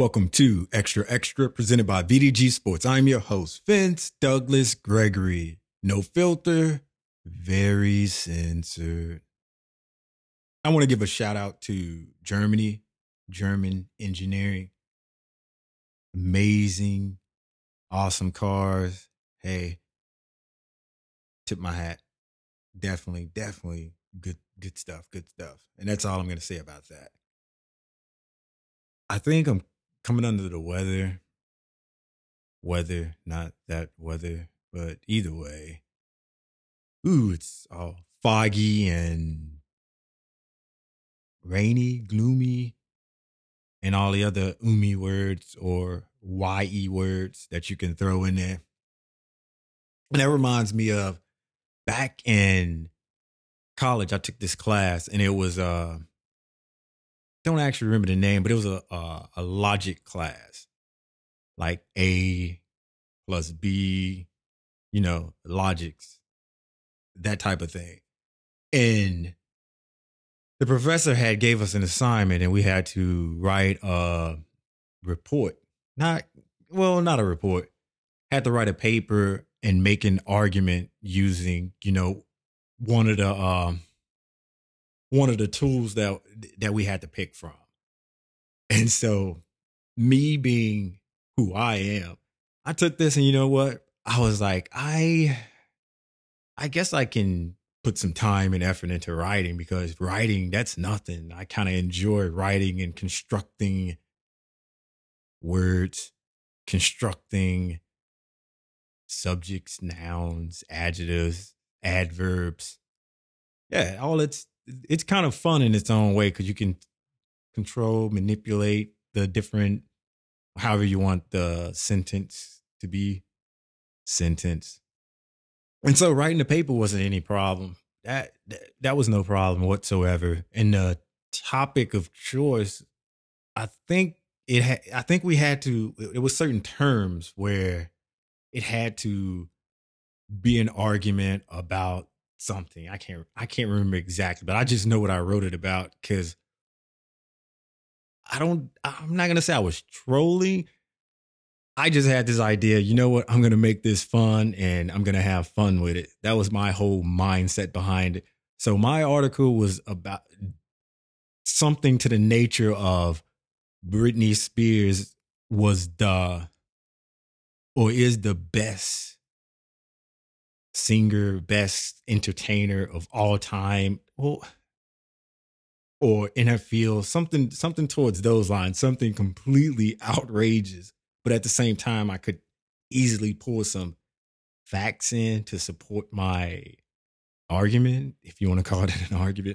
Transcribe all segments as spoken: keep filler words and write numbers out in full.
Welcome to Extra Extra, presented by V D G Sports. I'm your host, Vince Douglas Gregory. No filter, very censored. I want to give a shout out to Germany, German engineering. Amazing, awesome cars. Hey, tip my hat. Definitely, definitely good, good stuff, good stuff. And that's all I'm going to say about that. I think I'm coming under the weather. Weather, not that weather, but either way. Ooh, it's all foggy and rainy, gloomy, and all the other umi words or ye words that you can throw in there. And that reminds me of back in college, I took this class and it was, uh, don't actually remember the name, but it was a, a, a logic class. Like A plus B, you know, logics, that type of thing. And the professor had gave us an assignment and we had to write a report. Not, well, not a report. Had to write a paper and make an argument using, you know, one of the, um, one of the tools that, that we had to pick from. And so me being who I am, I took this and you know what? I was like, I, I guess I can put some time and effort into writing because writing, that's nothing. I kind of enjoy writing and constructing words, constructing subjects, nouns, adjectives, adverbs. Yeah, all it's, it's kind of fun in its own way because you can control, manipulate the different, however you want the sentence to be sentence. And so writing the paper wasn't any problem. That, that that was no problem whatsoever. And the topic of choice, I think it had, I think we had to, it was certain terms where it had to be an argument about something. I can't, I can't remember exactly, but I just know what I wrote it about because I don't, I'm not going to say I was trolling. I just had this idea, you know what, I'm going to make this fun and I'm going to have fun with it. That was my whole mindset behind it. So my article was about something to the nature of Britney Spears was the, or is the best singer, best entertainer of all time. Well, or in her field, something, something towards those lines, something completely outrageous. But at the same time, I could easily pull some facts in to support my argument, if you want to call it an argument.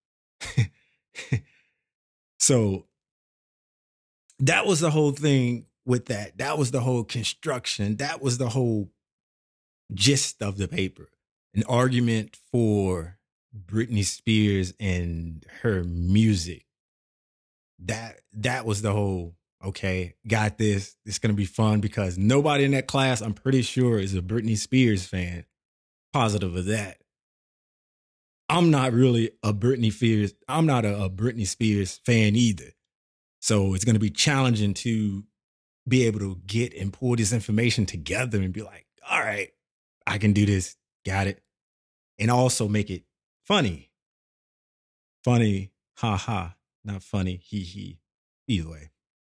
So that was the whole thing with that. That was the whole construction. That was the whole gist of the paper. An argument for Britney Spears and her music. That that was the whole, okay, got this. It's going to be fun because nobody in that class, I'm pretty sure, is a Britney Spears fan. Positive of that. I'm not really a Britney Spears. I'm not a, a Britney Spears fan either. So it's going to be challenging to be able to get and pull this information together and be like, all right, I can do this. Got it. And also make it funny. Funny, ha ha. Not funny, he he. Either way.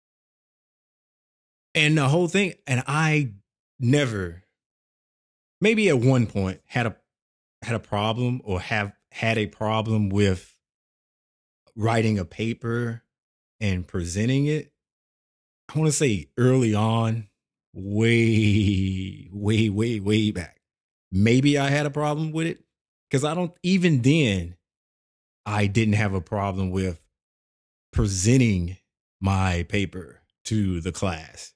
And the whole thing, and I never, maybe at one point had a had a problem or have had a problem with writing a paper and presenting it. I want to say early on, way, way, way, way back. Maybe I had a problem with it because I don't, even then, I didn't have a problem with presenting my paper to the class.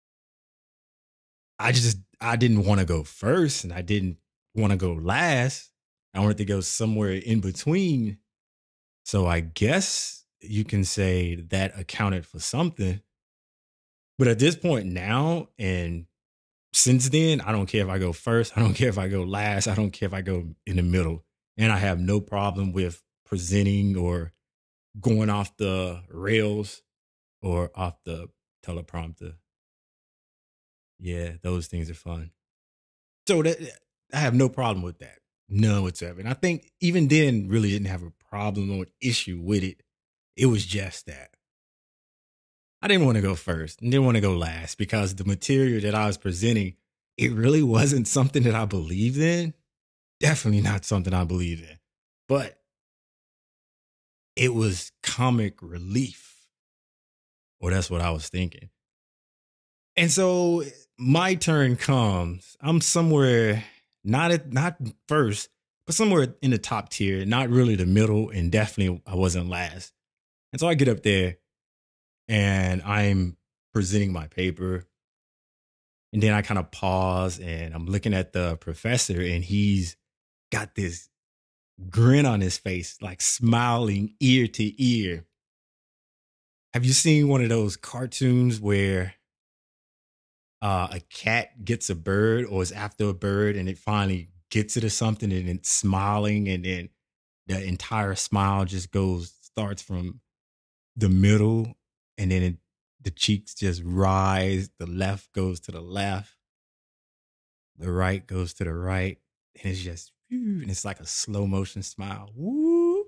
I just, I didn't want to go first and I didn't want to go last. I wanted to go somewhere in between. So I guess you can say that accounted for something. But at this point now, and since then, I don't care if I go first. I don't care if I go last. I don't care if I go in the middle. And I have no problem with presenting or going off the rails or off the teleprompter. Yeah, those things are fun. So that I have no problem with that. None whatsoever. And I think even then really didn't have a problem or an issue with it. It was just that I didn't want to go first and didn't want to go last because the material that I was presenting, it really wasn't something that I believed in. Definitely not something I believed in. But it was comic relief. Or that's what I was thinking. And so my turn comes. I'm somewhere not at not first, but somewhere in the top tier, not really the middle, and definitely I wasn't last. And so I get up there and I'm presenting my paper. And then I kind of pause and I'm looking at the professor, and he's got this grin on his face, like smiling ear to ear. Have you seen one of those cartoons where uh, a cat gets a bird or is after a bird and it finally gets it or something and it's smiling, and then the entire smile just goes, starts from the middle, and then it, the cheeks just rise. The left goes to the left, the right goes to the right, and it's just, and it's like a slow motion smile. Woo,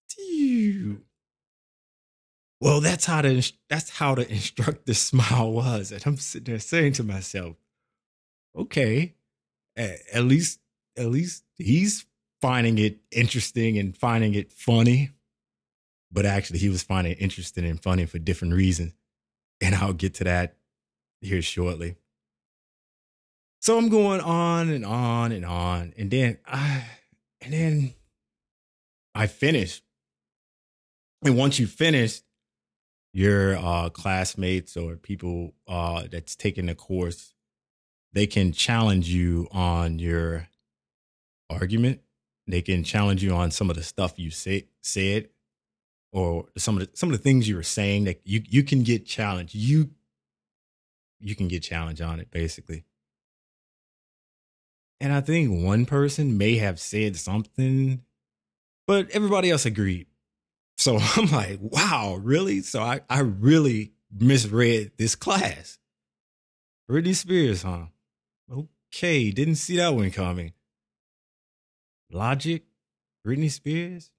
well, that's how the that's how the instructor smile was, and I'm sitting there saying to myself, okay, at, at least at least he's finding it interesting and finding it funny, but actually he was finding it interesting and funny for different reasons, and I'll get to that here shortly. So I'm going on and on and on, and then I and then I finished. And once you finish, your uh, classmates or people uh, that's taking the course, they can challenge you on your argument. They can challenge you on some of the stuff you say, said, or some of the some of the things you were saying. That you you can get challenged. You you can get challenged on it, basically. And I think one person may have said something, but everybody else agreed. So I'm like, wow, really? So I, I really misread this class. Britney Spears, huh? Okay, didn't see that one coming. Logic, Britney Spears?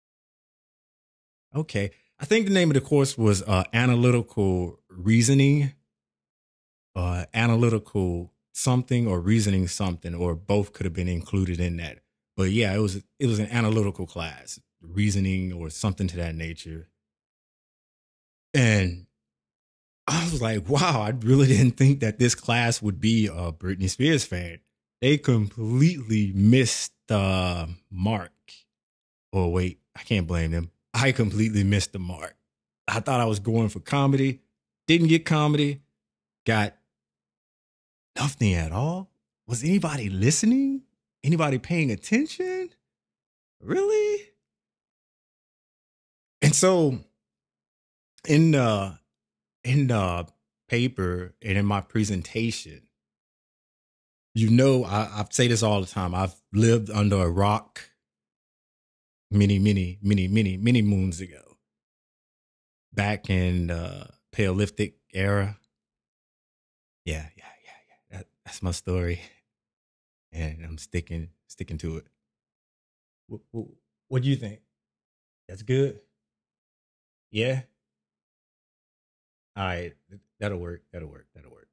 Okay. I think the name of the course was uh, Analytical Reasoning, uh, Analytical something or Reasoning something, or both could have been included in that. But yeah, it was it was an analytical class, reasoning or something to that nature. And I was like, wow, I really didn't think that this class would be a Britney Spears fan. They completely missed the mark. Oh, wait, I can't blame them. I completely missed the mark. I thought I was going for comedy, didn't get comedy, got nothing at all. Was anybody listening? Anybody paying attention? Really? And so in the in the paper and in my presentation, you know, I, I say this all the time. I've lived under a rock many, many, many, many, many moons ago, back in the Paleolithic era. Yeah, yeah, yeah, yeah. That, that's my story, and I'm sticking sticking to it. What, what, what do you think? That's good. Yeah. All right. That'll work. That'll work. That'll work.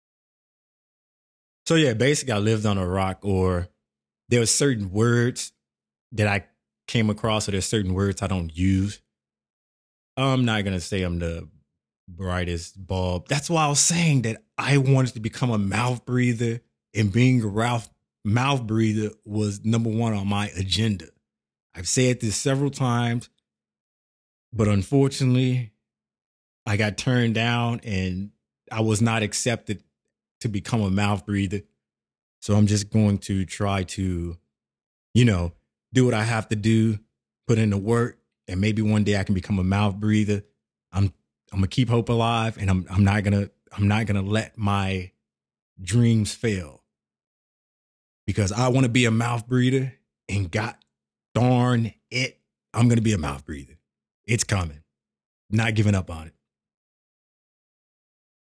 So yeah, basically, I lived on a rock, or there were certain words that I came across, or there's certain words I don't use. I'm not gonna say I'm the brightest bulb. That's why I was saying that I wanted to become a mouth breather, and being a Ralph mouth breather was number one on my agenda. I've said this several times, but unfortunately, I got turned down and I was not accepted to become a mouth breather. So I'm just going to try to, you know, do what I have to do, put in the work, and maybe one day I can become a mouth breather. I'm I'm gonna keep hope alive, and I'm I'm not gonna I'm not gonna let my dreams fail, because I want to be a mouth breather, and God darn it, I'm gonna be a mouth breather. It's coming. Not giving up on it.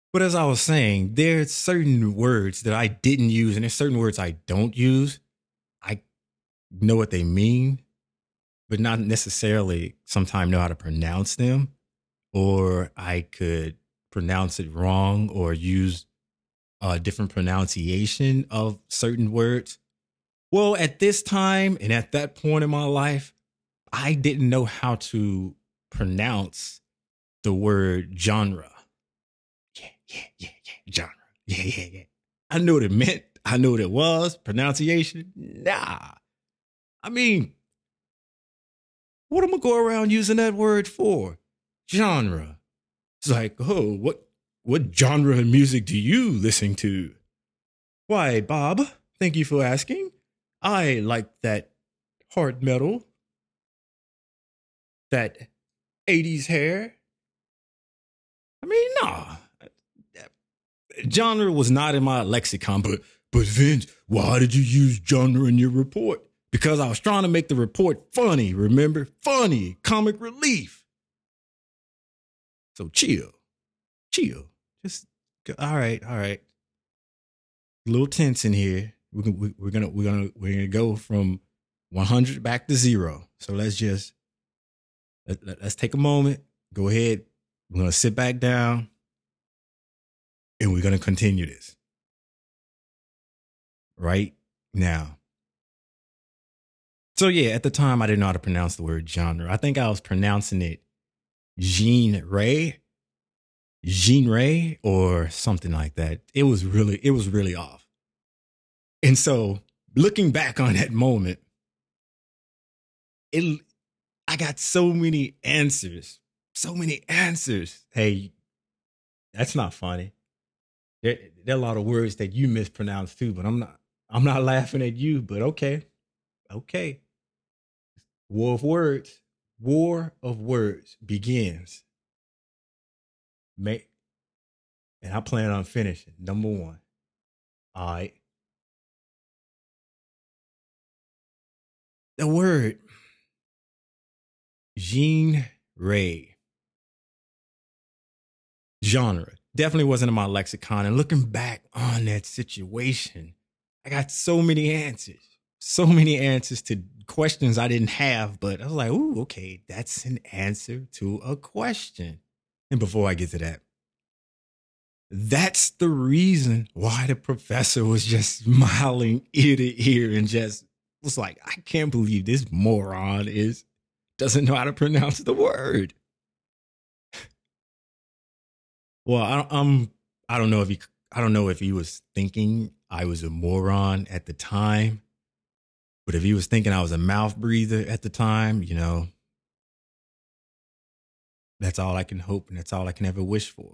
But as I was saying, there's certain words that I didn't use, and there's certain words I don't use. I know what they mean, but not necessarily sometimes know how to pronounce them, or I could pronounce it wrong or use a different pronunciation of certain words. Well, at this time and at that point in my life, I didn't know how to pronounce the word genre. Yeah, yeah, yeah, yeah, genre. Yeah, yeah, yeah. I knew what it meant. I knew what it was. Pronunciation? Nah. I mean, what am I go around using that word for? Genre. It's like, oh, what what genre of music do you listen to? Why, Bob, thank you for asking. I like that hard metal, that eighties hair. I mean, nah. Genre was not in my lexicon, but but Vince, why did you use genre in your report? Because I was trying to make the report funny, remember? Funny, comic relief. So chill, chill. Just all right, all right. A little tense in here. We're, we, we're gonna we're gonna we're gonna go from one hundred back to zero. So let's just let, let, let's take a moment. Go ahead. We're gonna sit back down, and we're gonna continue this right now. So yeah, at the time I didn't know how to pronounce the word genre. I think I was pronouncing it Jean Ray, Jean Ray, or something like that. It was really, it was really off. And so looking back on that moment, it I got so many answers. So many answers. Hey, that's not funny. There, there are a lot of words that you mispronounce too, but I'm not I'm not laughing at you, but okay. Okay. War of words. War of words begins. May, and I plan on finishing. Number one. All right. The word Jean Ray. Genre. Definitely wasn't in my lexicon. And looking back on that situation, I got so many answers. So many answers to questions I didn't have, but I was like, ooh, okay, that's an answer to a question. And before I get to that, that's the reason why the professor was just smiling ear to ear and just was like, I can't believe this moron is doesn't know how to pronounce the word. Well, I, um, I don't know if he, I don't know if he was thinking I was a moron at the time, but if he was thinking I was a mouth breather at the time, you know, that's all I can hope and that's all I can ever wish for.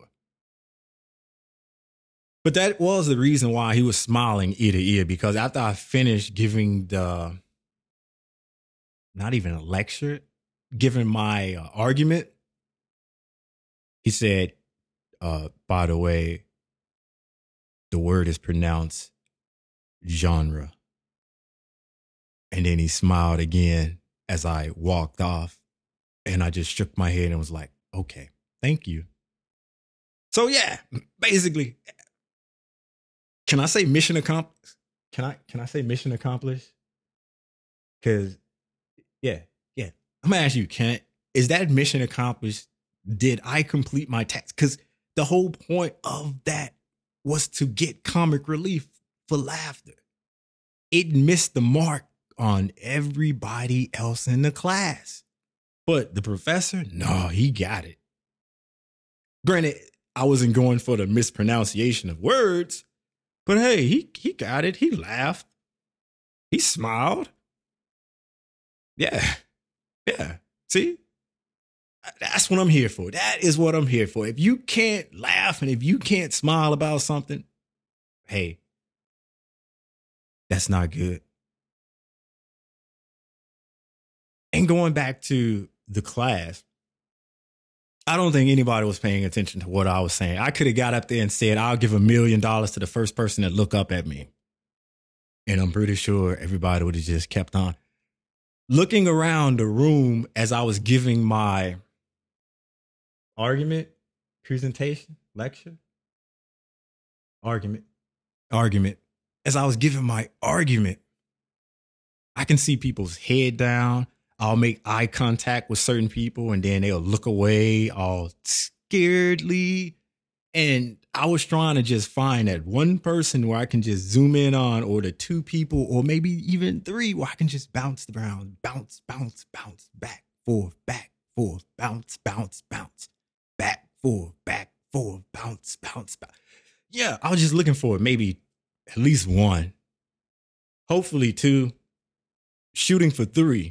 But that was the reason why he was smiling ear to ear, because after I finished giving the, not even a lecture, giving my uh, argument, he said, uh, by the way, the word is pronounced genre. And then he smiled again as I walked off. And I just shook my head and was like, okay, thank you. So yeah, basically, can I say mission accomplished? Can I can I say mission accomplished? Because yeah, yeah. I'm gonna ask you, Kent, is that mission accomplished? Did I complete my task? Because the whole point of that was to get comic relief for laughter. It missed the mark on everybody else in the class. But the professor, no, he got it. Granted, I wasn't going for the mispronunciation of words, but hey, he, he got it. He laughed. He smiled. Yeah. Yeah. See? That's what I'm here for. That is what I'm here for. If you can't laugh and if you can't smile about something, hey, that's not good. And going back to the class, I don't think anybody was paying attention to what I was saying. I could have got up there and said, I'll give a million dollars to the first person that look up at me. And I'm pretty sure everybody would have just kept on. Looking around the room as I was giving my argument, presentation, lecture, argument, argument. As I was giving my argument, I can see people's head down. I'll make eye contact with certain people and then they'll look away all scaredly. And I was trying to just find that one person where I can just zoom in on, or the two people, or maybe even three, where I can just bounce around, bounce, bounce, bounce, back, forth, back, forth, bounce, bounce, bounce, back, forth, back, forth, bounce, bounce, bounce. Yeah, I was just looking for maybe at least one, hopefully two, shooting for three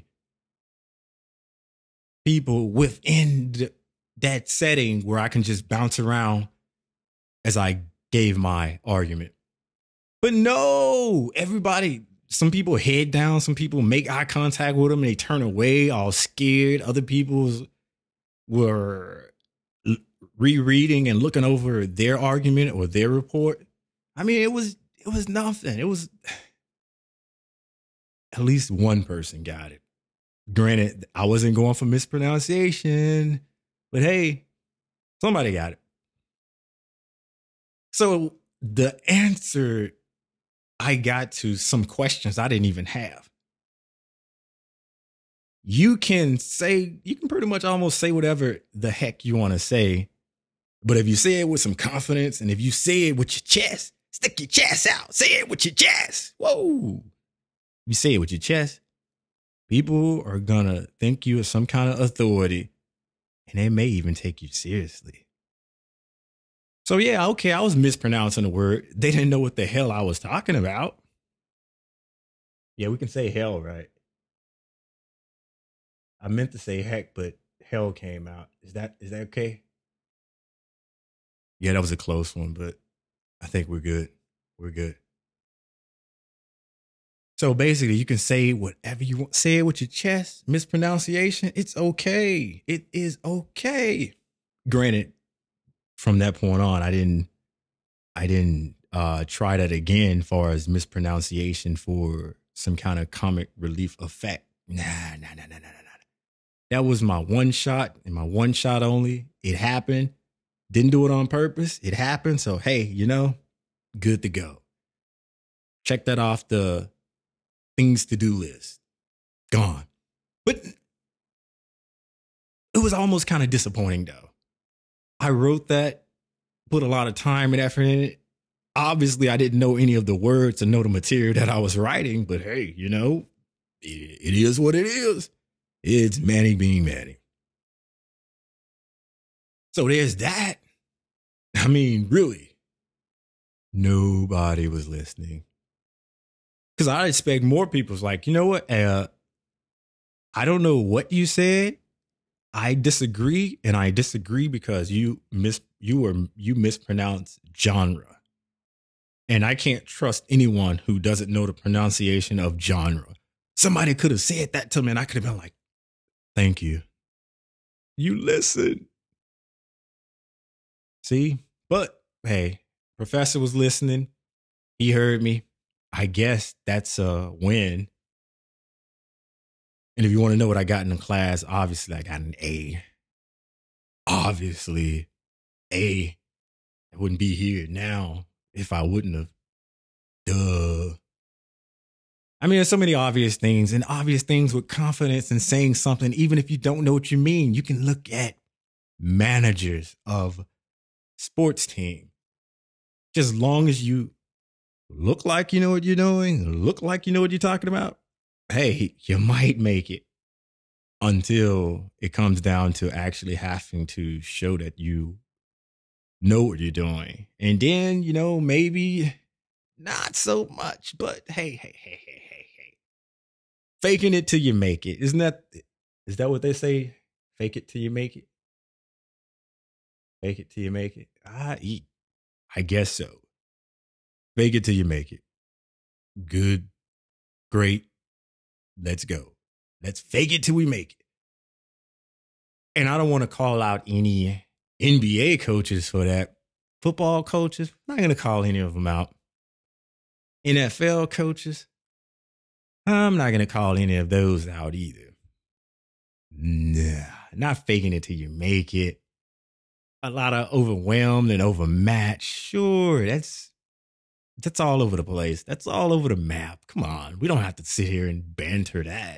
people within the, that setting where I can just bounce around as I gave my argument. But no, everybody, some people head down, some people make eye contact with them and they turn away all scared. Other people were rereading and looking over their argument or their report. I mean, it was it was nothing. It was at least one person got it. Granted, I wasn't going for mispronunciation, but hey, somebody got it. So the answer I got to some questions I didn't even have. You can say, you can pretty much almost say whatever the heck you want to say. But if you say it with some confidence and if you say it with your chest, stick your chest out, say it with your chest. Whoa. If you say it with your chest, people are going to think you are some kind of authority and they may even take you seriously. So yeah, okay, I was mispronouncing the word. They didn't know what the hell I was talking about. Yeah, we can say hell, right? I meant to say heck, but hell came out. Is that is that okay? Yeah, that was a close one, but I think we're good. We're good. So basically, you can say whatever you want. Say it with your chest. Mispronunciation, it's okay. It is okay. Granted, from that point on, I didn't I didn't uh, try that again far as mispronunciation for some kind of comic relief effect. Nah, nah, nah, nah, nah, nah. That was my one shot and my one shot only. It happened. Didn't do it on purpose. It happened. So, hey, you know, good to go. Check that off the things to do list. Gone. But it was almost kind of disappointing, though. I wrote that, put a lot of time and effort in it. Obviously, I didn't know any of the words to know the material that I was writing, but hey, you know, it, it is what it is. It's Manny being Manny. So there's that. I mean, really, nobody was listening. Because I expect more people's like, you know what? Uh, I don't know what you said. I disagree, and I disagree because you mis you were you mispronounced genre. And I can't trust anyone who doesn't know the pronunciation of genre. Somebody could have said that to me and I could have been like, thank you. You listen. See? But hey, professor was listening. He heard me. I guess that's a win. And if you want to know what I got in the class, obviously I got an A. Obviously, A. I wouldn't be here now if I wouldn't have. Duh. I mean, there's so many obvious things and obvious things with confidence and saying something, even if you don't know what you mean. You can look at managers of sports team. Just as long as you look like you know what you're doing, look like you know what you're talking about, hey, you might make it until it comes down to actually having to show that you know what you're doing. And then, you know, maybe not so much, but hey, hey, hey, hey, hey, hey. Faking it till you make it. Isn't that, is that what they say? Fake it till you make it? Fake it till you make it? I, I guess so. Fake it till you make it. Good, great. Let's go. Let's fake it till we make it. And I don't want to call out any N B A coaches for that. Football coaches, I'm not going to call any of them out. N F L coaches, I'm not going to call any of those out either. Nah, not faking it till you make it. A lot of overwhelmed and overmatched. Sure, that's That's all over the place. That's all over the map. Come on. We don't have to sit here and banter that.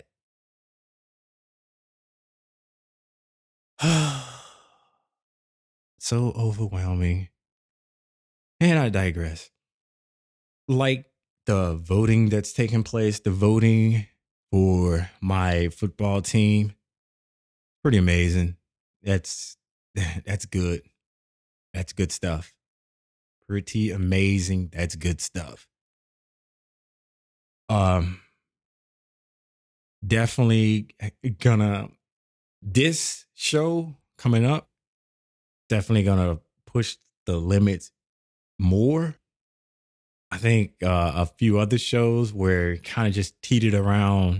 So overwhelming. And I digress. Like the voting that's taking place, the voting for my football team, pretty amazing. That's that's good. That's good stuff. Pretty amazing. That's good stuff. Um, definitely gonna this show coming up. Definitely gonna push the limits more. I think uh, a few other shows where kind of just teetered around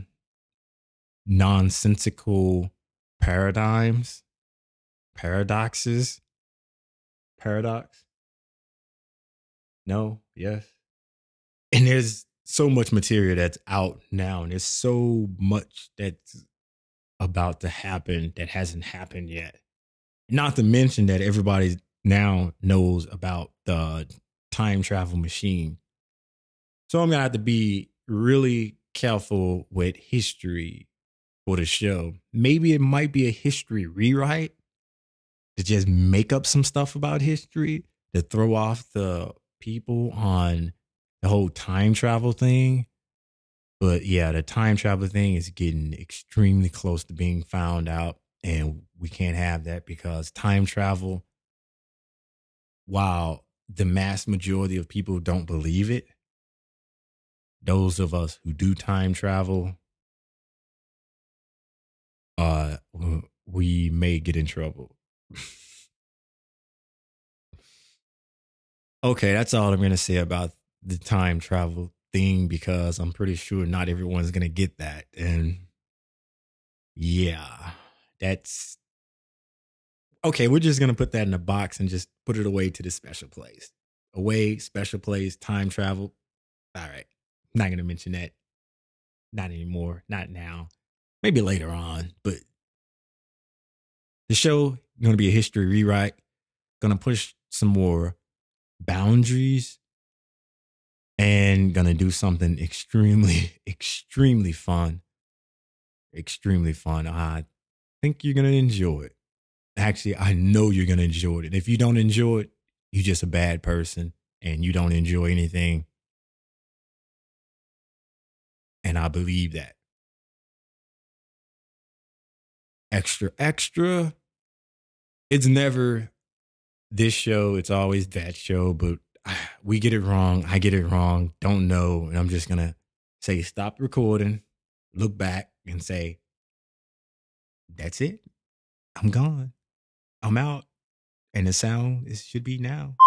nonsensical paradigms, paradoxes, paradox. No, yes. And there's so much material that's out now, and there's so much that's about to happen that hasn't happened yet. Not to mention that everybody now knows about the time travel machine. So I'm gonna have to be really careful with history for the show. Maybe it might be a history rewrite to just make up some stuff about history to throw off the people on the whole time travel thing. But yeah, the time travel thing is getting extremely close to being found out. And we can't have that because time travel, while the mass majority of people don't believe it, those of us who do time travel, uh, we may get in trouble. Okay, that's all I'm going to say about the time travel thing because I'm pretty sure not everyone's going to get that. And yeah, that's okay. We're just going to put that in a box and just put it away to the special place. Away, special place, time travel. All right. Not going to mention that. Not anymore. Not now. Maybe later on. But the show going to be a history rewrite. Going to push some more boundaries and gonna do something extremely, extremely fun. Extremely fun. I think you're gonna enjoy it. Actually, I know you're gonna enjoy it. If you don't enjoy it, you're just a bad person and you don't enjoy anything. And I believe that. Extra, extra. It's never this show, it's always that show, but we get it wrong. I get it wrong. Don't know. And I'm just gonna say stop recording, look back, and say, that's it. I'm gone. I'm out. And the sound is, should be now.